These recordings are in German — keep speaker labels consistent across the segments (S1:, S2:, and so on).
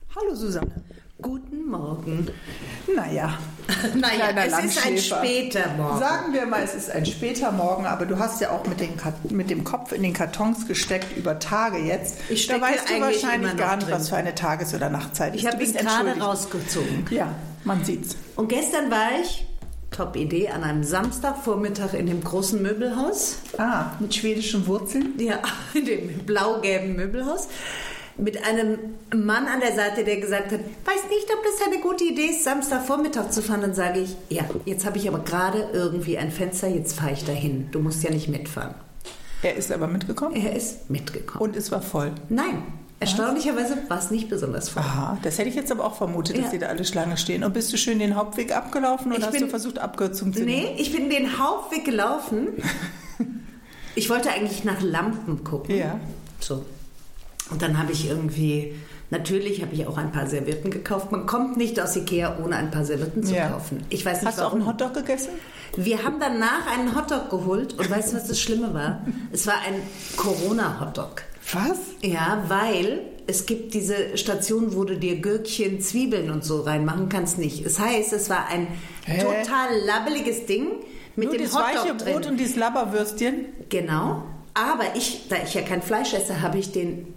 S1: Hallo Susanne.
S2: Guten Morgen.
S1: Naja,
S2: es ist ein später Morgen.
S1: Sagen wir mal, es ist ein später Morgen, aber du hast ja auch mit dem Kopf in den Kartons gesteckt über Tage jetzt.
S2: Da
S1: weißt du wahrscheinlich gar nicht,
S2: drin.
S1: Was für eine Tages- oder Nachtzeit ist.
S2: Ich habe mich gerade rausgezogen.
S1: Ja, man sieht's.
S2: Und gestern war ich, top Idee, an einem Samstagvormittag in dem großen Möbelhaus.
S1: Ah, mit schwedischen Wurzeln?
S2: Ja, in dem blau-gelben Möbelhaus. Mit einem Mann an der Seite, der gesagt hat, weiß nicht, ob das eine gute Idee ist, Samstagvormittag zu fahren. Dann sage ich, ja, jetzt habe ich aber gerade irgendwie ein Fenster, jetzt fahre ich dahin. Du musst ja nicht mitfahren.
S1: Er ist aber mitgekommen?
S2: Er ist mitgekommen.
S1: Und es war voll?
S2: Nein. Erstaunlicherweise war es nicht besonders voll.
S1: Aha, das hätte ich jetzt aber auch vermutet, dass die da alle Schlange stehen. Und bist du schön den Hauptweg abgelaufen oder hast du versucht, Abkürzungen zu nehmen?
S2: Nee, ich bin den Hauptweg gelaufen. Ich wollte eigentlich nach Lampen gucken.
S1: Ja.
S2: So. Und dann habe ich natürlich habe ich auch ein paar Servietten gekauft. Man kommt nicht aus Ikea, ohne ein paar Servietten zu kaufen. Ich weiß nicht,
S1: Hast du auch einen Hotdog gegessen?
S2: Wir haben danach einen Hotdog geholt und weißt du, was das Schlimme war? Es war ein Corona-Hotdog.
S1: Was?
S2: Ja, weil es gibt diese Station, wo du dir Gürkchen, Zwiebeln und so reinmachen kannst, nicht. Das heißt, es war ein total labbeliges Ding mit dem Hotdog drin.
S1: Das weiche Brot und dieses Labberwürstchen?
S2: Genau. Aber da ich ja kein Fleisch esse, habe ich den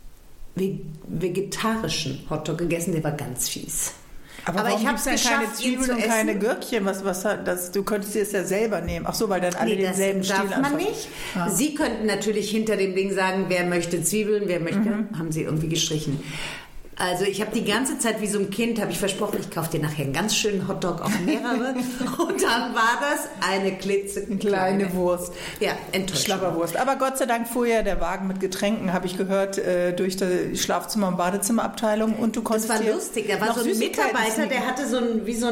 S2: vegetarischen Hotdog gegessen. Der war ganz fies.
S1: Aber ich habe ja keine Zwiebeln und keine Gürkchen. Du könntest dir es ja selber nehmen. Ach so, weil dann alle denselben Stil
S2: darf man nicht. Ah. Sie könnten natürlich hinter dem Ding sagen, wer möchte Zwiebeln, wer möchte, haben sie irgendwie gestrichen. Also ich habe die ganze Zeit wie so ein Kind, habe ich versprochen, ich kaufe dir nachher einen ganz schönen Hotdog, auch mehrere. Und dann war das eine klitzekleine
S1: Wurst.
S2: Ja, enttäuschend.
S1: Schlabberwurst. Aber Gott sei Dank fuhr ja der Wagen mit Getränken, habe ich gehört, durch die Schlafzimmer- und Badezimmerabteilung. Und du konntest
S2: das war lustig. Da war so ein Mitarbeiter, der hatte so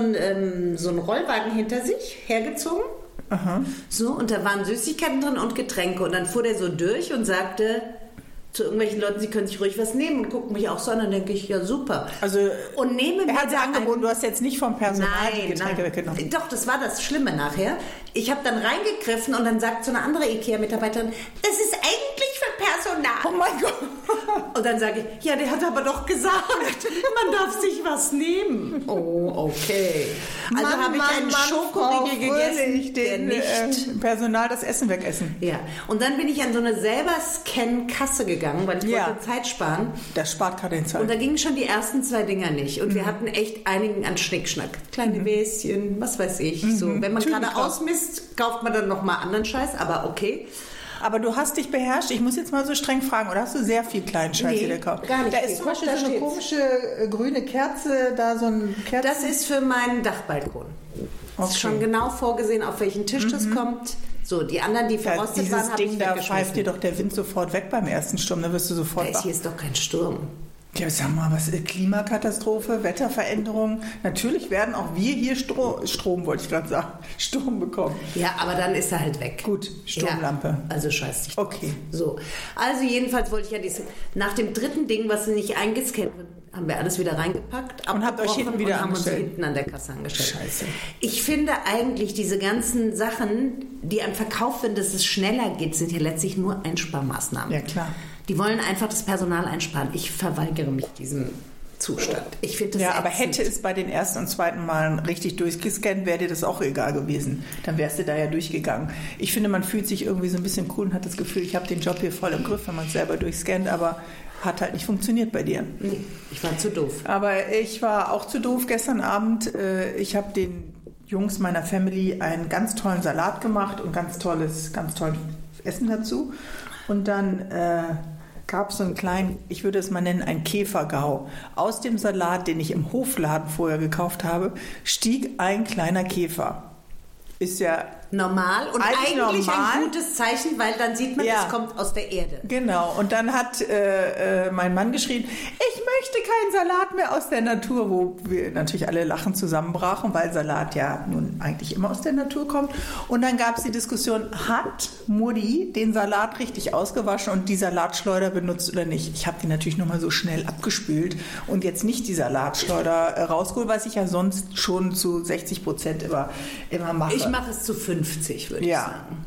S2: einen Rollwagen hinter sich hergezogen.
S1: Aha.
S2: So, und da waren Süßigkeiten drin und Getränke. Und dann fuhr der so durch und sagte zu irgendwelchen Leuten, sie können sich ruhig was nehmen und gucken mich auch so an, dann denke ich, ja super.
S1: Also
S2: und
S1: er hat es angeboten, du hast jetzt nicht vom Personal die Getränke weggenommen.
S2: Doch, das war das Schlimme nachher. Ich habe dann reingegriffen und dann sagt so eine andere Ikea-Mitarbeiterin, das ist eigentlich für Personal.
S1: Oh mein Gott.
S2: Und dann sage ich, ja, der hat aber doch gesagt, man darf sich was nehmen. Oh, okay. Also habe ich einen Schokoriegel gegessen, der nicht
S1: Personal das Essen wegessen.
S2: Ja, und dann bin ich an so eine selber Scan-Kasse gegangen, weil ich wollte Zeit sparen.
S1: Das spart gerade den Zeit.
S2: Und da gingen schon die ersten 2 Dinger nicht. Und wir hatten echt einigen an Schnickschnack. Kleine Wäschen, was weiß ich. So, wenn man gerade ausmisst, kauft man dann nochmal anderen Scheiß, aber okay.
S1: Aber du hast dich beherrscht. Ich muss jetzt mal so streng fragen, oder hast du sehr viel kleinen Scheiß wieder gekauft?
S2: Gar nicht.
S1: Da ist zum Beispiel so eine komische grüne Kerze, da so ein Kerzen.
S2: Das ist für meinen Dachbalkon. Das ist schon genau vorgesehen, auf welchen Tisch das kommt. So, die anderen, die verrostet waren, habe ich
S1: weggeschmissen. Da pfeift dir doch der Wind sofort weg beim ersten Sturm. Da wirst du sofort wach.
S2: Hier ist doch kein Sturm.
S1: Ja, sag mal, was ist Klimakatastrophe, Wetterveränderung? Natürlich werden auch wir hier Strom, wollte ich gerade sagen, Sturm bekommen.
S2: Ja, aber dann ist er halt weg.
S1: Gut, Sturmlampe.
S2: Ja, also scheiß dich.
S1: Okay.
S2: So, also jedenfalls wollte ich ja nach dem dritten Ding, was nicht eingescannt wird, haben wir alles wieder reingepackt,
S1: und habt euch hinten wieder
S2: haben uns hinten an der Kasse angestellt.
S1: Scheiße.
S2: Ich finde eigentlich diese ganzen Sachen, die am Verkauf werden, dass es schneller geht, sind ja letztlich nur Einsparmaßnahmen.
S1: Ja, klar.
S2: Die wollen einfach das Personal einsparen. Ich verweigere mich diesem Zustand. Ich finde das
S1: aber hätte es bei den ersten und zweiten Malen richtig durchgescannt, wäre dir das auch egal gewesen. Dann wärst du da ja durchgegangen. Ich finde, man fühlt sich irgendwie so ein bisschen cool und hat das Gefühl, ich habe den Job hier voll im Griff, wenn man es selber durchscannt, aber hat halt nicht funktioniert bei dir.
S2: Nee, ich war zu doof.
S1: Aber ich war auch zu doof gestern Abend. Ich habe den Jungs meiner Family einen ganz tollen Salat gemacht und ganz tolles Essen dazu. Und dann gab es so einen kleinen, ich würde es mal nennen, ein Käfergau. Aus dem Salat, den ich im Hofladen vorher gekauft habe, stieg ein kleiner Käfer. Ist ja
S2: normal und eigentlich
S1: normal.
S2: Ein gutes Zeichen, weil dann sieht man, es kommt aus der Erde.
S1: Genau, und dann hat mein Mann geschrien, ich möchte keinen Salat mehr aus der Natur, wo wir natürlich alle lachend zusammenbrachen, weil Salat ja nun eigentlich immer aus der Natur kommt. Und dann gab es die Diskussion, hat Mutti den Salat richtig ausgewaschen und die Salatschleuder benutzt oder nicht? Ich habe die natürlich nochmal so schnell abgespült und jetzt nicht die Salatschleuder rausgeholt, was ich ja sonst schon zu 60% immer mache.
S2: Ich mache es zu 50, würde ich sagen.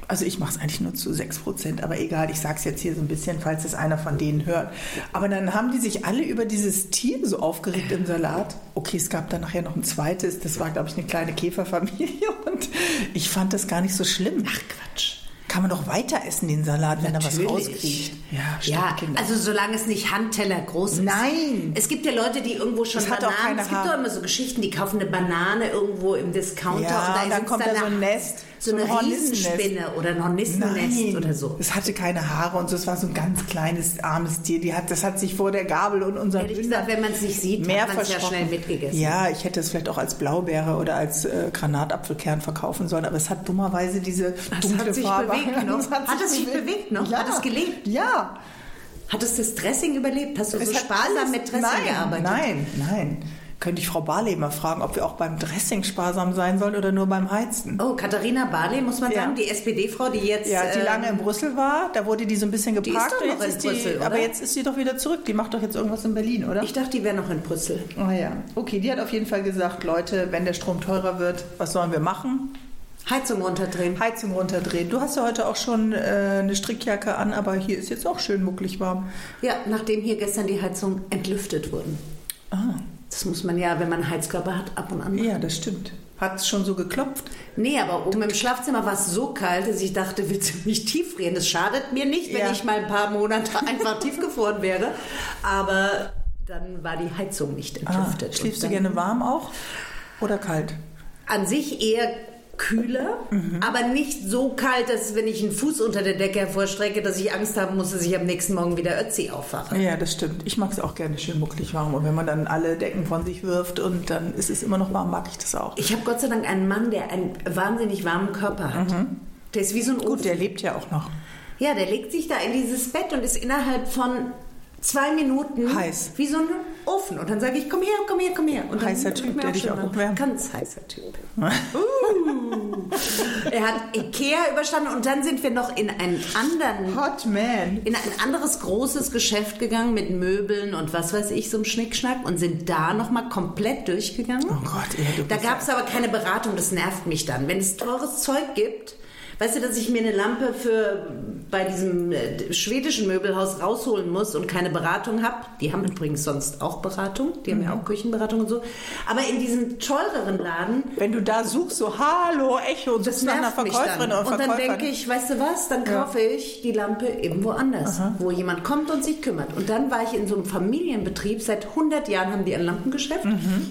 S1: Also ich mache es eigentlich nur zu 6%, aber egal, ich sage es jetzt hier so ein bisschen, falls es einer von denen hört. Aber dann haben die sich alle über dieses Tier so aufgeregt im Salat. Okay, es gab dann nachher noch ein zweites, das war, glaube ich, eine kleine Käferfamilie und ich fand das gar nicht so schlimm.
S2: Ach Quatsch.
S1: Kann man doch weiter essen, den Salat, wenn er was rauskriegt.
S2: Ja, also solange es nicht Handteller groß ist.
S1: Nein.
S2: Es gibt ja Leute, die irgendwo schon
S1: Das hat auch keine
S2: es gibt
S1: Haare.
S2: doch immer so Geschichten, die kaufen eine Banane irgendwo im Discounter
S1: Ja,
S2: und
S1: dann kommt da so ein Nest.
S2: So eine Riesenspinne oder ein Hornissennest oder so.
S1: Es hatte keine Haare und so, es war so ein ganz kleines, armes Tier. Das hat sich vor der Gabel und unserem
S2: Ehrlich gesagt, wenn man es nicht sieht,
S1: mehr
S2: hat man es ja schnell mitgegessen.
S1: Ja, ich hätte es vielleicht auch als Blaubeere oder als Granatapfelkern verkaufen sollen, aber es hat dummerweise diese dunkle Farbe.
S2: Hat es sich bewegt noch?
S1: Ja.
S2: Hat es gelebt?
S1: Ja.
S2: Hat es das Dressing überlebt? Hast du so sparsam mit Dressing gearbeitet?
S1: Nein. Könnte ich Frau Barley mal fragen, ob wir auch beim Dressing sparsam sein sollen oder nur beim Heizen.
S2: Oh, Katharina Barley, muss man sagen, die SPD-Frau, die jetzt...
S1: Ja, die lange in Brüssel war, da wurde die so ein bisschen geparkt.
S2: Die ist doch noch in Brüssel, oder?
S1: Aber jetzt ist sie doch wieder zurück. Die macht doch jetzt irgendwas in Berlin, oder?
S2: Ich dachte, die wäre noch in Brüssel.
S1: Ah ja. Okay, die hat auf jeden Fall gesagt, Leute, wenn der Strom teurer wird, was sollen wir machen?
S2: Heizung runterdrehen.
S1: Heizung runterdrehen. Du hast ja heute auch schon eine Strickjacke an, aber hier ist jetzt auch schön mucklig warm.
S2: Ja, nachdem hier gestern die Heizung entlüftet wurden.
S1: Ah.
S2: Das muss man ja, wenn man einen Heizkörper hat, ab und an machen.
S1: Ja, das stimmt. Hat es schon so geklopft?
S2: Nee, aber oben im Schlafzimmer war es so kalt, dass ich dachte, willst du mich tiefrieren? Das schadet mir nicht, wenn ich mal ein paar Monate einfach tiefgefroren wäre. Aber dann war die Heizung nicht entlüftet.
S1: Schläfst du gerne warm auch oder kalt?
S2: An sich eher kühler, aber nicht so kalt, dass wenn ich einen Fuß unter der Decke hervorstrecke, dass ich Angst haben muss, dass ich am nächsten Morgen wieder Ötzi aufwache.
S1: Ja, das stimmt. Ich mag es auch gerne schön mucklig warm. Und wenn man dann alle Decken von sich wirft und dann ist es immer noch warm, mag ich das auch.
S2: Ich habe Gott sei Dank einen Mann, der einen wahnsinnig warmen Körper hat. Der ist wie so ein Ofen.
S1: Gut, der lebt ja auch noch.
S2: Ja, der legt sich da in dieses Bett und ist innerhalb von 2 Minuten
S1: heiß.
S2: Wie so ein Ofen. Und dann sage ich, komm her. Und
S1: heißer Typ, der dich auch aufwärmt.
S2: Ganz heißer Typ. Er hat Ikea überstanden und dann sind wir noch in einen anderen...
S1: Hot Man.
S2: In ein anderes großes Geschäft gegangen mit Möbeln und was weiß ich, so einem Schnickschnack und sind da nochmal komplett durchgegangen.
S1: Oh Gott,
S2: Da gab es aber keine Beratung, das nervt mich dann. Wenn es teures Zeug gibt... Weißt du, dass ich mir eine Lampe bei diesem schwedischen Möbelhaus rausholen muss und keine Beratung habe? Die haben übrigens sonst auch Beratung. Die haben ja auch Küchenberatung und so. Aber in diesem teureren Laden...
S1: Wenn du da suchst, so Hallo, Echo, und
S2: das
S1: suchst nach einer Verkäuferin oder
S2: und dann denke ich, weißt du was, dann kaufe ich die Lampe irgendwo anders, wo jemand kommt und sich kümmert. Und dann war ich in so einem Familienbetrieb. Seit 100 Jahren haben die ein Lampengeschäft.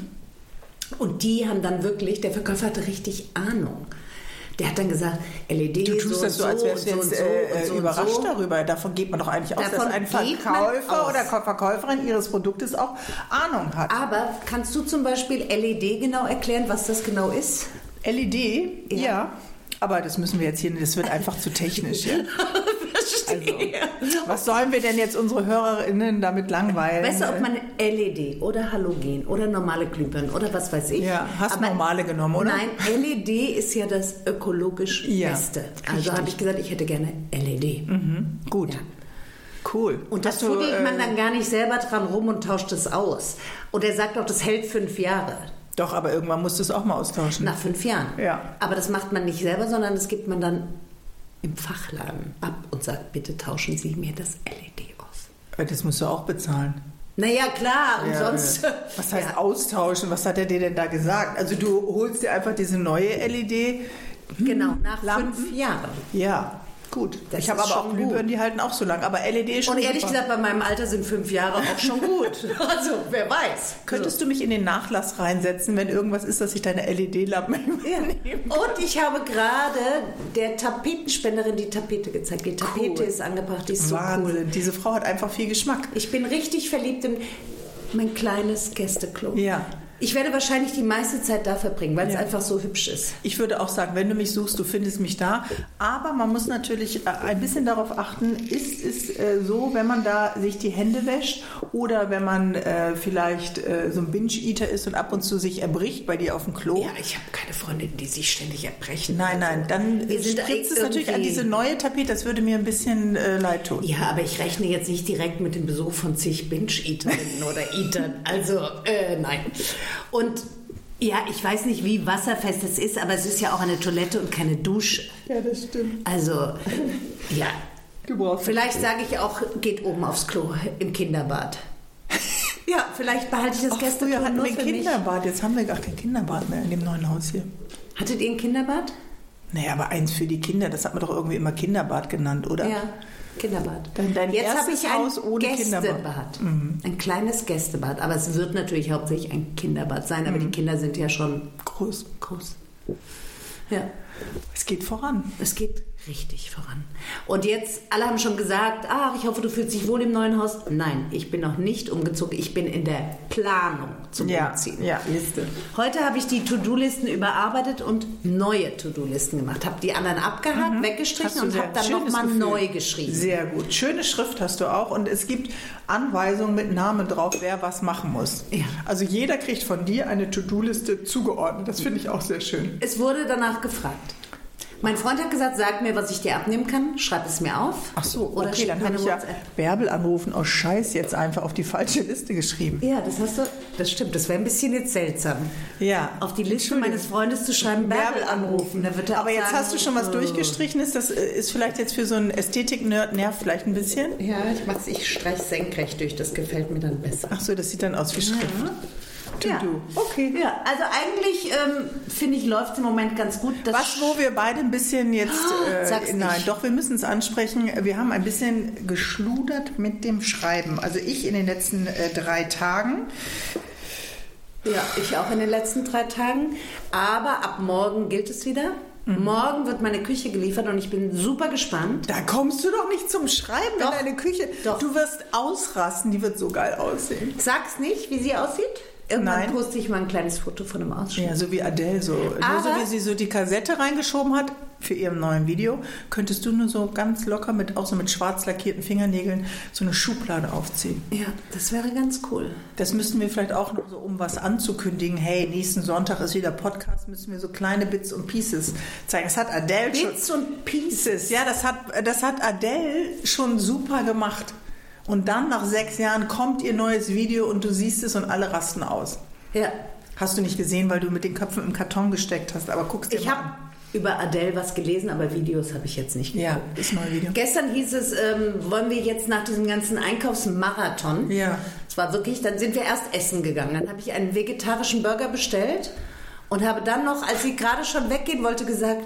S2: Und die haben dann wirklich, der Verkäufer hatte richtig Ahnung. Der hat dann gesagt, LED,
S1: du tust das so, als wärst du jetzt überrascht darüber. Davon geht man doch eigentlich aus, dass ein Verkäufer oder Verkäuferin ihres Produktes auch Ahnung hat.
S2: Aber kannst du zum Beispiel LED genau erklären, was das genau ist?
S1: LED? Ja. Aber das müssen wir jetzt hier, das wird einfach zu technisch. Ja. Also, was sollen wir denn jetzt unsere HörerInnen damit langweilen?
S2: Weißt du, ob man LED oder Halogen oder normale Glühbirnen oder was weiß ich.
S1: Ja, hast normale genommen, oder?
S2: Nein, LED ist ja das ökologisch Beste. Also habe ich gesagt, ich hätte gerne LED.
S1: Gut. Ja. Cool.
S2: Und das fuddelt man dann gar nicht selber dran rum und tauscht es aus. Und er sagt auch, das hält 5 Jahre.
S1: Doch, aber irgendwann musst du es auch mal austauschen.
S2: Nach 5 Jahren.
S1: Ja.
S2: Aber das macht man nicht selber, sondern das gibt man dann im Fachladen ab und sagt, bitte tauschen Sie mir das LED aus.
S1: Das musst du auch bezahlen.
S2: Naja, klar, und sonst...
S1: Was heißt austauschen? Was hat er dir denn da gesagt? Also du holst dir einfach diese neue LED...
S2: Genau, nach
S1: Lampen?
S2: 5 Jahren.
S1: Ja, gut.
S2: Das
S1: ich habe aber auch Glühbirnen, die halten auch so lang. Aber LED ist schon
S2: Und ehrlich
S1: super.
S2: gesagt, bei meinem Alter sind 5 Jahre auch schon gut. Also, wer weiß.
S1: Könntest du mich in den Nachlass reinsetzen, wenn irgendwas ist, dass ich deine LED-Lampen übernehmen kann?
S2: Und ich habe gerade der Tapetenspenderin die Tapete gezeigt. Die Tapete ist angebracht, die ist
S1: Wahnsinn.
S2: So cool.
S1: Diese Frau hat einfach viel Geschmack.
S2: Ich bin richtig verliebt in mein kleines Gästeklo.
S1: Ja.
S2: Ich werde wahrscheinlich die meiste Zeit da verbringen, weil es einfach so hübsch ist.
S1: Ich würde auch sagen, wenn du mich suchst, du findest mich da. Aber man muss natürlich ein bisschen darauf achten, ist es so, wenn man da sich die Hände wäscht oder wenn man vielleicht so ein Binge-Eater ist und ab und zu sich erbricht bei dir auf dem Klo.
S2: Ja, ich habe keine Freundin, die sich ständig erbrechen.
S1: Nein, dann spritzt es natürlich an diese neue Tapete. Das würde mir ein bisschen leid tun.
S2: Ja, aber ich rechne jetzt nicht direkt mit dem Besuch von zig Binge-Eaterinnen oder Eatern. Also, nein. Und Ja, ich weiß nicht, wie wasserfest es ist, aber es ist ja auch eine Toilette und keine Dusche.
S1: Ja, das stimmt.
S2: Also, ja.
S1: Du brauchst
S2: vielleicht sage ich auch, geht oben aufs Klo im Kinderbad. Ja, vielleicht behalte ich das Gästeklo
S1: früher hatten
S2: nur
S1: wir
S2: für
S1: ein
S2: mich.
S1: Kinderbad, jetzt haben wir gar kein Kinderbad mehr in dem neuen Haus hier.
S2: Hattet ihr ein Kinderbad?
S1: Naja, aber eins für die Kinder, das hat man doch irgendwie immer Kinderbad genannt, oder?
S2: Ja, Kinderbad.
S1: Dein
S2: Jetzt habe
S1: erstes
S2: ich ein
S1: Haus ohne
S2: Gästebad.
S1: Kinderbad.
S2: Ein kleines Gästebad. Aber es wird natürlich hauptsächlich ein Kinderbad sein, aber die Kinder sind ja schon
S1: Groß.
S2: Ja.
S1: Es geht voran.
S2: Es geht richtig voran. Und jetzt, alle haben schon gesagt, ach, ich hoffe, du fühlst dich wohl im neuen Haus. Nein, ich bin noch nicht umgezogen. Ich bin in der Planung zum Umziehen.
S1: Ja, Liste.
S2: Heute habe ich die To-Do-Listen überarbeitet und neue To-Do-Listen gemacht. Habe die anderen abgehakt, weggestrichen und habe dann nochmal neu geschrieben.
S1: Sehr gut. Schöne Schrift hast du auch und es gibt Anweisungen mit Namen drauf, wer was machen muss.
S2: Ja.
S1: Also jeder kriegt von dir eine To-Do-Liste zugeordnet. Das finde ich auch sehr schön.
S2: Es wurde danach gefragt. Mein Freund hat gesagt, sag mir, was ich dir abnehmen kann, schreib es mir auf.
S1: Ach so,
S2: oder
S1: okay, dann habe ich ja Bärbel anrufen aus Scheiß jetzt einfach auf die falsche Liste geschrieben.
S2: Ja, das stimmt, das wäre ein bisschen jetzt seltsam.
S1: Ja.
S2: Auf die Liste meines Freundes zu schreiben, Bärbel anrufen. Da wird er
S1: aber
S2: auch
S1: jetzt
S2: sagen,
S1: hast du schon was durchgestrichen, das ist vielleicht jetzt für so einen Ästhetik-Nerd nervt vielleicht ein bisschen?
S2: Ja, ich streiche senkrecht durch, das gefällt mir dann besser.
S1: Ach so, das sieht dann aus wie Schrift.
S2: Ja.
S1: Okay.
S2: Ja, also eigentlich finde ich, läuft es im Moment ganz gut.
S1: Wo wir beide ein bisschen jetzt...
S2: sag's
S1: nein,
S2: nicht.
S1: doch, wir müssen es ansprechen. Wir haben ein bisschen geschludert mit dem Schreiben. Also ich in den letzten 3 Tagen.
S2: Ja, ich auch in den letzten 3 Tagen. Aber ab morgen gilt es wieder. Morgen wird meine Küche geliefert und ich bin super gespannt.
S1: Da kommst du doch nicht zum Schreiben
S2: Doch.
S1: in deine Küche.
S2: Doch.
S1: Du wirst ausrasten, die wird so geil aussehen.
S2: Sag's nicht, wie sie aussieht. Irgendwann
S1: Nein.
S2: poste ich mal ein kleines Foto von einem Ausschnitt.
S1: Ja, so wie Adele, so wie sie so die Kassette reingeschoben hat für ihrem neuen Video, könntest du nur so ganz locker auch so mit schwarz lackierten Fingernägeln so eine Schublade aufziehen.
S2: Ja, das wäre ganz cool.
S1: Das müssten wir vielleicht auch noch so, um was anzukündigen. Hey, nächsten Sonntag ist wieder Podcast, müssen wir so kleine Bits und Pieces zeigen. Das hat Adele
S2: Bits und Pieces.
S1: Ja, das hat Adele schon super gemacht. Und dann nach 6 Jahren kommt ihr neues Video und du siehst es und alle rasten aus.
S2: Ja.
S1: Hast du nicht gesehen, weil du mit den Köpfen im Karton gesteckt hast, aber guckst dir
S2: Ich
S1: mal
S2: habe über Adele was gelesen, aber Videos habe ich jetzt nicht geguckt.
S1: Ja, das neue Video.
S2: Gestern hieß es, wollen wir jetzt nach diesem ganzen Einkaufsmarathon,
S1: Ja.
S2: es war wirklich, dann sind wir erst essen gegangen. Dann habe ich einen vegetarischen Burger bestellt und habe dann noch, als sie gerade schon weggehen wollte, gesagt,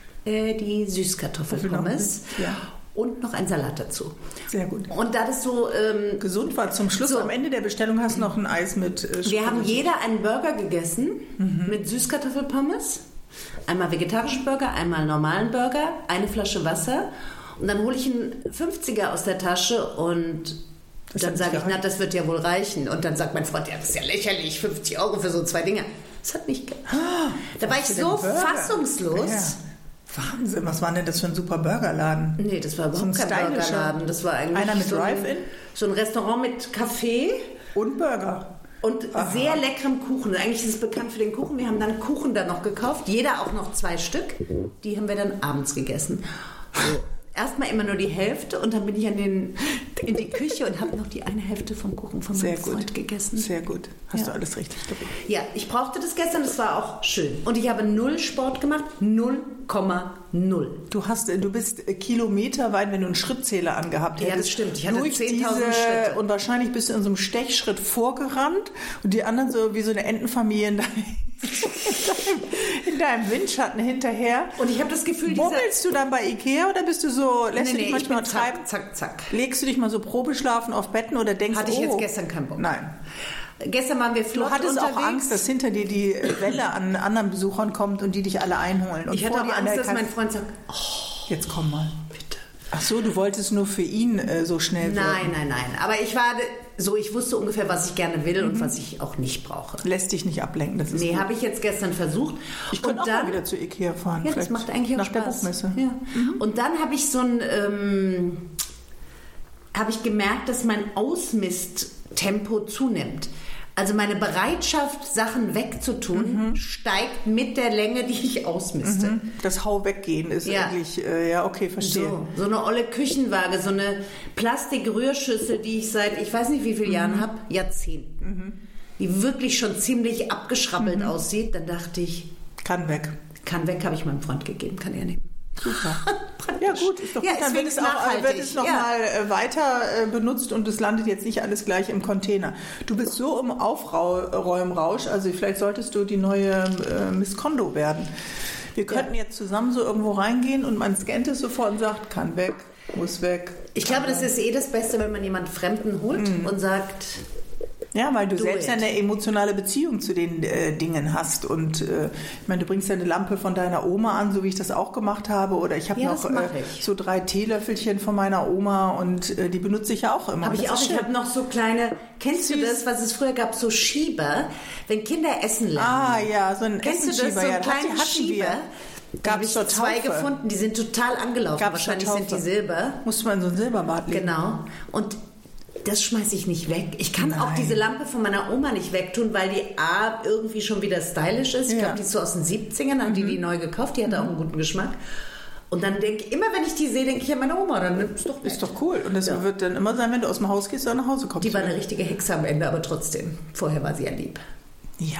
S2: die Süßkartoffelpommes.
S1: Ja.
S2: Und noch ein Salat dazu.
S1: Sehr gut.
S2: Und da das so...
S1: Gesund war zum Schluss.
S2: So.
S1: Am Ende der Bestellung hast du noch ein Eis mit
S2: wir haben jeder einen Burger gegessen mit Süßkartoffelpommes. Einmal vegetarischen Burger, einmal normalen Burger, eine Flasche Wasser. Und dann hole ich einen 50er aus der Tasche und dann sage ich, na, das wird ja wohl reichen. Und dann sagt mein Freund, ja, das ist ja lächerlich, 50 € für so 2 Dinger. Das hat nicht gereicht. Da war ich so fassungslos.
S1: Ja. Wahnsinn, was war denn das für ein super Burgerladen?
S2: Nee, das war überhaupt
S1: So ein
S2: kein
S1: stylischer.
S2: Burgerladen. Das war eigentlich
S1: Einer mit
S2: so
S1: Drive-In?
S2: So ein Restaurant mit Kaffee.
S1: Und Burger.
S2: Und sehr leckerem Kuchen. Eigentlich ist es bekannt für den Kuchen. Wir haben dann Kuchen da noch gekauft. Jeder auch noch 2 Stück. Die haben wir dann abends gegessen. So. Erstmal immer nur die Hälfte und dann bin ich in die Küche und habe noch die eine Hälfte vom Kuchen von meinem Freund gegessen.
S1: Sehr gut. Hast du alles richtig gemacht.
S2: Ja, ich brauchte das gestern, das war auch schön. Und ich habe 0 Sport gemacht, 0,0.
S1: Du bist kilometerweit, wenn du einen Schrittzähler angehabt hättest.
S2: Ja, das stimmt. Ich hatte
S1: durch
S2: 10.000 Schritte.
S1: Und wahrscheinlich bist du in so einem Stechschritt vorgerannt und die anderen so wie so eine Entenfamilie in deinem Windschatten hinterher.
S2: Und ich habe das Gefühl,
S1: bummelst du dann bei Ikea oder bist du so, lässt du dich manchmal treiben?
S2: Zack.
S1: Legst du dich mal so Probeschlafen auf Betten oder denkst,
S2: hatte ich jetzt gestern keinen Bock.
S1: Nein.
S2: Gestern waren wir flott unterwegs.
S1: Du hattest auch Angst, dass hinter dir die Welle an anderen Besuchern kommt und die dich alle einholen. Und
S2: ich hatte auch Angst, dass mein Freund sagt,
S1: jetzt komm mal.
S2: Bitte.
S1: Ach so, du wolltest nur für ihn so schnell wirken.
S2: Nein. Aber ich wusste ungefähr, was ich gerne will und was ich auch nicht brauche.
S1: Lässt dich nicht ablenken, das ist
S2: Nee,
S1: gut.
S2: habe ich jetzt gestern versucht.
S1: Ich könnte auch mal wieder zu Ikea fahren.
S2: Ja, das macht eigentlich auch
S1: nach
S2: Spaß.
S1: Der Buchmesse.
S2: Ja. Und dann habe ich habe ich gemerkt, dass mein Ausmisttempo zunimmt. Also meine Bereitschaft, Sachen wegzutun, steigt mit der Länge, die ich ausmiste.
S1: Das Hau-Weggehen ist eigentlich, okay, verstehe.
S2: So eine olle Küchenwaage, so eine Plastikrührschüssel, die ich seit, ich weiß nicht wie vielen Jahren habe, Jahrzehnten. die wirklich schon ziemlich abgeschrabbelt aussieht, dann dachte ich,
S1: kann weg.
S2: Kann weg, habe ich meinem Freund gegeben, kann er nehmen.
S1: Super. Ja gut, ist doch gut. Dann wird es noch mal weiter benutzt und es landet jetzt nicht alles gleich im Container. Du bist so im Aufräumrausch, also vielleicht solltest du die neue Miss Kondo werden. Wir könnten jetzt zusammen so irgendwo reingehen und man scannt es sofort und sagt, kann weg, muss weg.
S2: Ich glaube, das ist das Beste, wenn man jemanden Fremden holt und sagt...
S1: Ja, weil du selbst eine emotionale Beziehung zu den Dingen hast. Und ich meine, du bringst ja eine Lampe von deiner Oma an, so wie ich das auch gemacht habe. Oder ich habe noch so 3 Teelöffelchen von meiner Oma und die benutze ich ja auch immer.
S2: Habe ich auch. Ich habe noch so kleine, kennst du das, was es früher gab, so Schieber, wenn Kinder essen lernen.
S1: Ah ja, so ein
S2: Kennst du das, so einen kleinen Schieber? Gab es 2 gefunden, die sind total angelaufen. Wahrscheinlich sind die Silber.
S1: Musste man so ein Silberbad legen.
S2: Genau. Und das schmeiße ich nicht weg. Ich kann auch diese Lampe von meiner Oma nicht wegtun, weil die A irgendwie schon wieder stylisch ist. Ich glaube, die ist so aus den 70ern, haben die neu gekauft. Die hatte auch einen guten Geschmack. Und dann denke ich, immer wenn ich die sehe, denke ich an meine Oma. Dann nimm's doch weg.
S1: Ist doch cool. Und das wird dann immer sein, wenn du aus dem Haus gehst oder nach Hause kommst.
S2: Die war eine richtige Hexe am Ende, aber trotzdem. Vorher war sie ja lieb.
S1: Ja.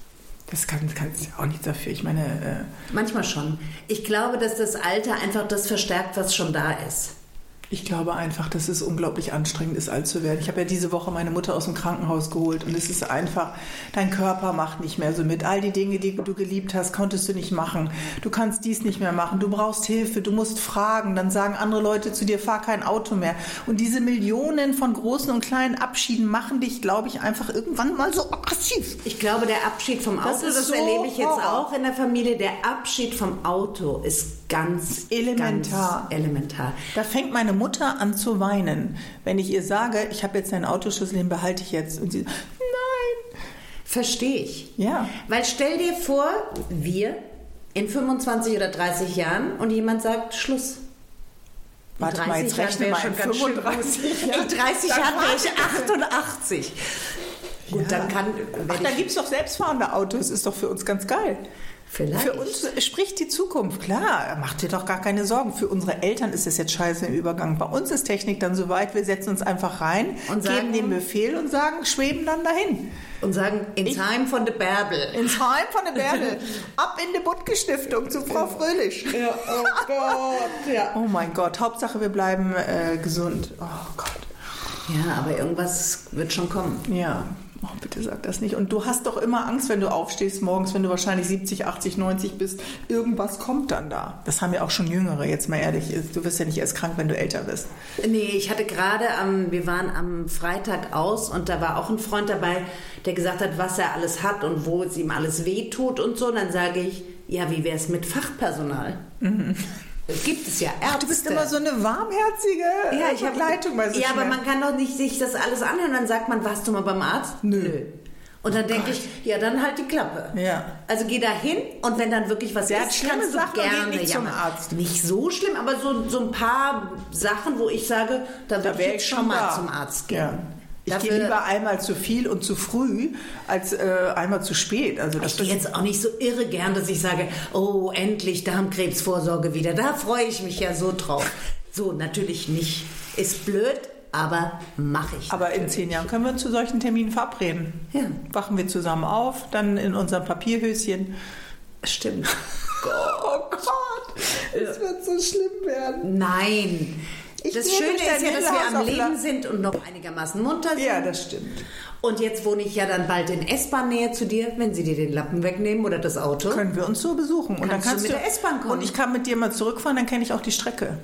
S1: Das kannst ja auch nichts dafür. Ich meine...
S2: Manchmal schon. Ich glaube, dass das Alter einfach das verstärkt, was schon da ist.
S1: Ich glaube einfach, dass es unglaublich anstrengend ist, alt zu werden. Ich habe ja diese Woche meine Mutter aus dem Krankenhaus geholt und es ist einfach, dein Körper macht nicht mehr so mit. All die Dinge, die du geliebt hast, konntest du nicht machen. Du kannst dies nicht mehr machen. Du brauchst Hilfe, du musst fragen. Dann sagen andere Leute zu dir, fahr kein Auto mehr. Und diese Millionen von großen und kleinen Abschieden machen dich, glaube ich, einfach irgendwann mal so aggressiv.
S2: Ich glaube, der Abschied vom Auto, das erlebe ich jetzt auch in der Familie, der Abschied vom Auto ist ganz elementar.
S1: Da fängt meine Mutter an zu weinen, wenn ich ihr sage, ich habe jetzt einen Autoschlüssel, den behalte ich jetzt. Und sie, nein.
S2: Verstehe ich.
S1: Ja.
S2: Weil stell dir vor, wir in 25 oder 30 Jahren und jemand sagt, Schluss.
S1: Warte mal, jetzt rechne mal in 35 Jahren.
S2: In 30 Jahren wäre ich 88. Gut,
S1: ja.
S2: Dann
S1: da gibt es doch selbstfahrende Autos, ist doch für uns ganz geil.
S2: Vielleicht.
S1: Für uns spricht die Zukunft, klar, macht dir doch gar keine Sorgen. Für unsere Eltern ist es jetzt scheiße im Übergang. Bei uns ist Technik dann soweit, wir setzen uns einfach rein, und geben den Befehl und sagen, schweben dann dahin.
S2: Und sagen, ins Heim von der Bärbel.
S1: Ins Heim von der Bärbel. Ab in die Budke-Stiftung zu Frau Fröhlich. Ja, oh Gott. Ja. Oh mein Gott, Hauptsache wir bleiben gesund. Oh Gott.
S2: Ja, aber irgendwas wird schon kommen.
S1: Ja. Oh, bitte sag das nicht. Und du hast doch immer Angst, wenn du aufstehst morgens, wenn du wahrscheinlich 70, 80, 90 bist. Irgendwas kommt dann da. Das haben ja auch schon Jüngere, jetzt mal ehrlich. Du wirst ja nicht erst krank, wenn du älter bist.
S2: Nee, ich hatte gerade, wir waren am Freitag aus und da war auch ein Freund dabei, der gesagt hat, was er alles hat und wo es ihm alles wehtut und so. Und dann sage ich, ja, wie wäre es mit Fachpersonal? Mhm. Es gibt es ja Ärzte.
S1: Ach, du bist immer so eine warmherzige Begleitung bei so
S2: Ja, aber man kann doch nicht sich das alles anhören. Dann sagt man, warst du mal beim Arzt?
S1: Nö.
S2: Und dann denke ich, ja, dann halt die Klappe.
S1: Ja.
S2: Also geh da hin und wenn dann wirklich was ist, kannst du gerne
S1: nicht zum Arzt.
S2: Nicht so schlimm, aber so ein paar Sachen, wo ich sage, da würde ich jetzt schon mal zum Arzt gehen.
S1: Ja. Ich gehe lieber einmal zu viel und zu früh, als einmal zu spät. Also
S2: ich gehe jetzt auch nicht so irre gern, dass ich sage, oh, endlich Darmkrebsvorsorge wieder. Da freue ich mich ja so drauf. So, natürlich nicht. Ist blöd, aber mache ich.
S1: Aber in 10 Jahren können wir uns zu solchen Terminen verabreden.
S2: Ja.
S1: Wachen wir zusammen auf, dann in unserem Papierhöschen.
S2: Stimmt.
S1: Oh Gott, es wird so schlimm werden.
S2: Nein. Das Schöne ist ja, dass wir am Leben sind und noch einigermaßen munter sind.
S1: Ja, das stimmt.
S2: Und jetzt wohne ich ja dann bald in S-Bahn-Nähe zu dir, wenn sie dir den Lappen wegnehmen oder das Auto.
S1: Können wir uns so besuchen. Und dann kannst
S2: du mit der S-Bahn kommen.
S1: Und ich kann mit dir mal zurückfahren, dann kenne ich auch die Strecke.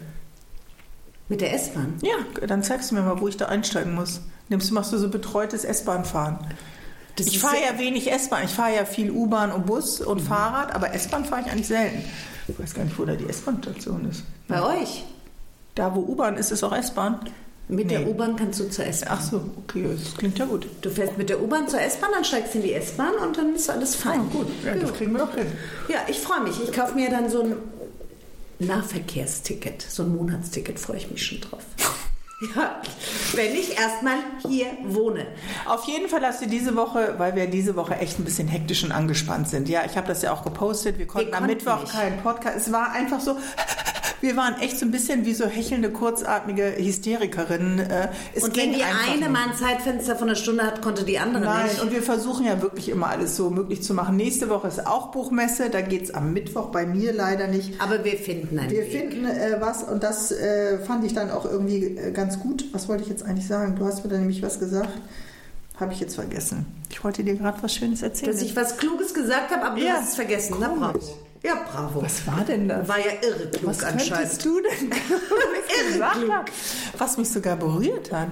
S2: Mit der S-Bahn?
S1: Ja, dann zeigst du mir mal, wo ich da einsteigen muss. Machst du so betreutes S-Bahn-Fahren. Ich fahre ja wenig S-Bahn. Ich fahre ja viel U-Bahn und Bus und Fahrrad, aber S-Bahn fahre ich eigentlich selten. Ich weiß gar nicht, wo da die S-Bahn-Station ist.
S2: Bei euch?
S1: Da, wo U-Bahn ist auch S-Bahn?
S2: Mit der U-Bahn kannst du zur S-Bahn.
S1: Ach so, okay, das klingt ja gut.
S2: Du fährst mit der U-Bahn zur S-Bahn, dann steigst du in die S-Bahn und dann ist alles fein.
S1: Oh, gut, ja, das kriegen wir doch hin.
S2: Ja, ich freue mich. Ich kaufe mir dann so ein Nahverkehrsticket, so ein Monatsticket, freue ich mich schon drauf. Ja, wenn ich erstmal hier wohne.
S1: Auf jeden Fall hast du diese Woche, weil wir diese Woche echt ein bisschen hektisch und angespannt sind. Ja, ich habe das ja auch gepostet. Wir konnten am Mittwoch keinen Podcast. Es war einfach so, wir waren echt so ein bisschen wie so hechelnde, kurzatmige Hysterikerinnen.
S2: Und wenn die eine mal ein Zeitfenster von einer Stunde hat, konnte die andere nicht.
S1: Nein, und wir versuchen ja wirklich immer alles so möglich zu machen. Nächste Woche ist auch Buchmesse, da geht es am Mittwoch, bei mir leider nicht.
S2: Aber wir finden einen Weg.
S1: Wir finden was und das fand ich dann auch irgendwie ganz gut. Was wollte ich jetzt eigentlich sagen? Du hast mir da nämlich was gesagt. Habe ich jetzt vergessen. Ich wollte dir gerade was Schönes erzählen.
S2: Dass ich was Kluges gesagt habe, aber du hast es vergessen. Na, bravo. Ja, bravo.
S1: Was war denn das?
S2: War ja irre klug
S1: was
S2: anscheinend.
S1: Was du denn irre klug? Was mich sogar berührt hat.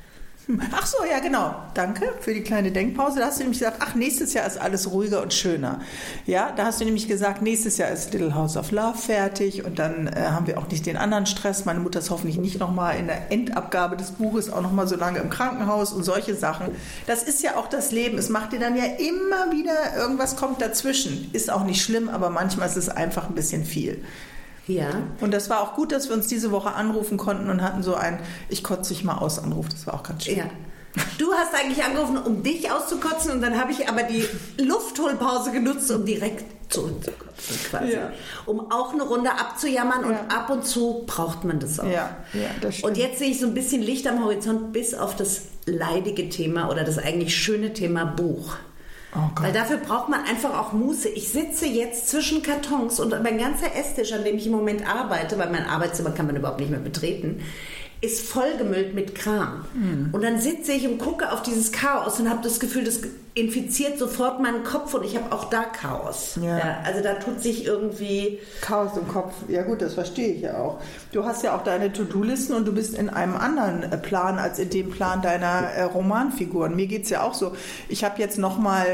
S1: Ach so, ja genau. Danke für die kleine Denkpause. Da hast du nämlich gesagt, nächstes Jahr ist alles ruhiger und schöner. Ja, da hast du nämlich gesagt, nächstes Jahr ist Little House of Love fertig und dann haben wir auch nicht den anderen Stress. Meine Mutter ist hoffentlich nicht nochmal in der Endabgabe des Buches auch nochmal so lange im Krankenhaus und solche Sachen. Das ist ja auch das Leben. Es macht dir dann ja immer wieder, irgendwas kommt dazwischen. Ist auch nicht schlimm, aber manchmal ist es einfach ein bisschen viel.
S2: Ja.
S1: Und das war auch gut, dass wir uns diese Woche anrufen konnten und hatten so ein Ich kotze dich mal aus Anruf. Das war auch ganz schön.
S2: Ja. Du hast eigentlich angerufen, um dich auszukotzen und dann habe ich aber die Luftholpause genutzt, um direkt zurückzukotzen quasi. Ja. Um auch eine Runde abzujammern und ab und zu braucht man das auch.
S1: Ja, das stimmt.
S2: Und jetzt sehe ich so ein bisschen Licht am Horizont bis auf das leidige Thema oder das eigentlich schöne Thema Buch.
S1: Oh Gott.
S2: Weil dafür braucht man einfach auch Muße. Ich sitze jetzt zwischen Kartons und mein ganzer Esstisch, an dem ich im Moment arbeite, weil mein Arbeitszimmer kann man überhaupt nicht mehr betreten, ist vollgemüllt mit Kram. Und dann sitze ich und gucke auf dieses Chaos und habe das Gefühl, das infiziert sofort meinen Kopf und ich habe auch da Chaos. Ja, also da tut sich irgendwie...
S1: Chaos im Kopf. Ja gut, das verstehe ich ja auch. Du hast ja auch deine To-Do-Listen und du bist in einem anderen Plan als in dem Plan deiner Romanfiguren. Mir geht es ja auch so. Ich habe jetzt nochmal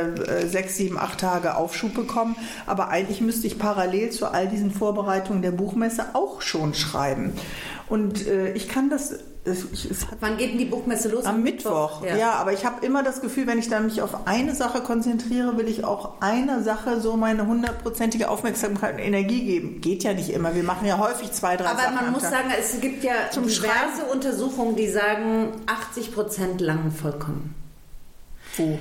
S1: 6, 7, 8 Tage Aufschub bekommen, aber eigentlich müsste ich parallel zu all diesen Vorbereitungen der Buchmesse auch schon schreiben. Und ich kann das...
S2: Wann geht denn die Buchmesse los?
S1: Am Mittwoch. Ja, aber ich habe immer das Gefühl, wenn ich dann mich auf eine Sache konzentriere, will ich auch einer Sache so meine 100%ige Aufmerksamkeit und Energie geben. Geht ja nicht immer. Wir machen ja häufig 2, 3 Sachen.
S2: Aber man muss sagen, es gibt ja diverse Untersuchungen, die sagen, 80% langen vollkommen.
S1: Wo?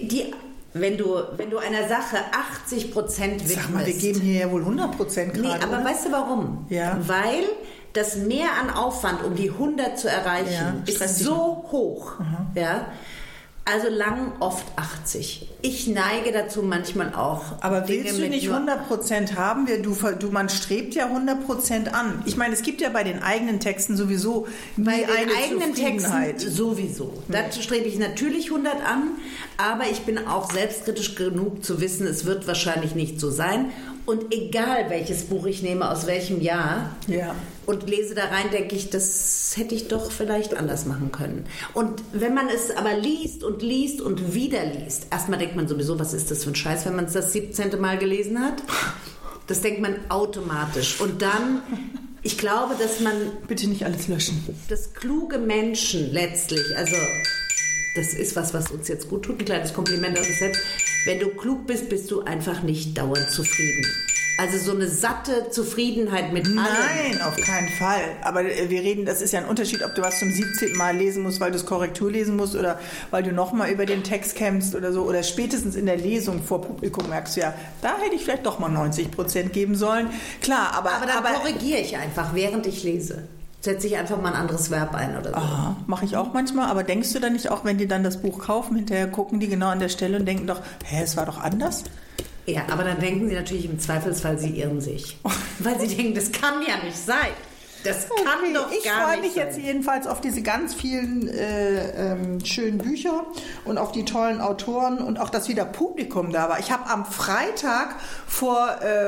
S2: Wenn du einer Sache 80% widmest...
S1: Sag mal, wir geben hier ja wohl 100% gerade.
S2: Nee, aber
S1: oder?
S2: weißt du warum?
S1: Ja.
S2: Weil das Mehr an Aufwand, um die 100 zu erreichen, ist so hoch. Ja. Also lang oft 80. Ich neige dazu manchmal auch.
S1: Aber Dinge willst du nicht 100% haben? Man strebt ja 100% an. Ich meine, es gibt ja bei den eigenen Texten sowieso
S2: bei den eigenen Texten sowieso. Da strebe ich natürlich 100 an, aber ich bin auch selbstkritisch genug zu wissen, es wird wahrscheinlich nicht so sein. Und egal, welches Buch ich nehme, aus welchem Jahr, und lese da rein, denke ich, das hätte ich doch vielleicht anders machen können. Und wenn man es aber liest und wieder liest, erstmal denkt man sowieso, was ist das für ein Scheiß, wenn man es das 17. Mal gelesen hat? Das denkt man automatisch. Und dann, ich glaube, dass man...
S1: Bitte nicht alles löschen.
S2: Dass kluge Menschen letztlich, also... Das ist was uns jetzt gut tut, ein kleines Kompliment an uns selbst. Wenn du klug bist, bist du einfach nicht dauernd zufrieden. Also so eine satte Zufriedenheit mit allem.
S1: Nein, auf keinen Fall. Aber wir reden, das ist ja ein Unterschied, ob du was zum 17. Mal lesen musst, weil du es Korrektur lesen musst oder weil du nochmal über den Text kämpfst oder so. Oder spätestens in der Lesung vor Publikum merkst du ja, da hätte ich vielleicht doch mal 90% geben sollen. Klar, aber
S2: dann korrigiere ich einfach, während ich lese. Setze ich einfach mal ein anderes Verb ein oder so.
S1: Aha, mache ich auch manchmal. Aber denkst du dann nicht auch, wenn die dann das Buch kaufen, hinterher gucken die genau an der Stelle und denken doch, es war doch anders?
S2: Ja, aber dann denken sie natürlich im Zweifelsfall, sie irren sich. Weil sie denken, das kann ja nicht sein. Das kann doch gar nicht sein.
S1: Ich freue mich jetzt jedenfalls auf diese ganz vielen schönen Bücher und auf die tollen Autoren und auch, dass wieder Publikum da war. Ich habe am Freitag vor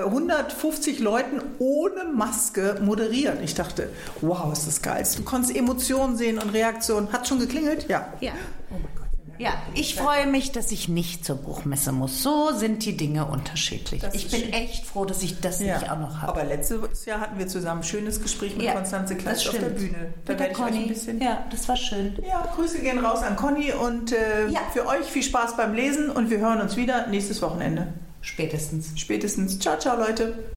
S1: 150 Leuten ohne Maske moderiert. Ich dachte, wow, ist das geil. Du konntest Emotionen sehen und Reaktionen. Hat schon geklingelt? Ja.
S2: Ja. Oh mein Gott. Ja, ich freue mich, dass ich nicht zur Buchmesse muss. So sind die Dinge unterschiedlich. Ich bin echt froh, dass ich das nicht auch noch habe.
S1: Aber letztes Jahr hatten wir zusammen ein schönes Gespräch mit Konstanze Klatsch auf der Bühne.
S2: Da werde ich euch ein bisschen... Ja, das war schön.
S1: Ja, Grüße gehen raus an Conny und für euch viel Spaß beim Lesen und wir hören uns wieder nächstes Wochenende.
S2: Spätestens.
S1: Ciao, ciao, Leute.